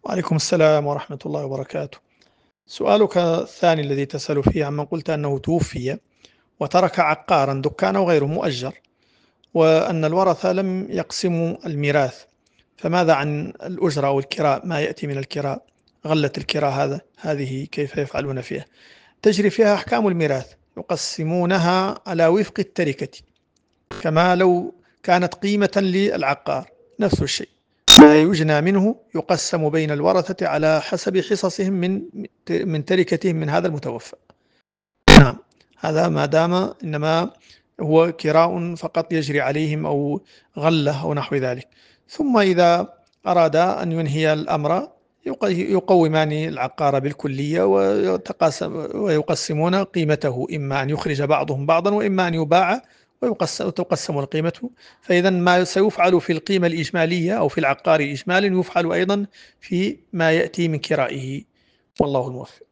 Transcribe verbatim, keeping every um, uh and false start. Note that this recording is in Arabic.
وعليكم السلام ورحمة الله وبركاته. سؤالك الثاني الذي تسأل فيه عمن قلت أنه توفي وترك عقارا دكان أو غيره مؤجر، وأن الورثة لم يقسموا الميراث، فماذا عن الأجرة أو الكراء؟ ما يأتي من الكراء، غلة الكراء هذا هذه كيف يفعلون فيها؟ تجري فيها أحكام الميراث، يقسمونها على وفق التركة، كما لو كانت قيمة للعقار نفس الشيء، ما يجنى منه يقسم بين الورثة على حسب حصصهم من من تركتهم من هذا المتوفى. نعم، هذا ما دام إنما هو كراء فقط يجري عليهم أو غلة أو نحو ذلك. ثم إذا أراد أن ينهي الأمر يقومان العقار بالكلية ويقسمون قيمته، إما أن يخرج بعضهم بعضا وإما أن يباع وتقسم القيمة. فإذا ما سيفعل في القيمة الإجمالية أو في العقار إجمالا يفعل أيضا في ما يأتي من كرائه، والله الموفق.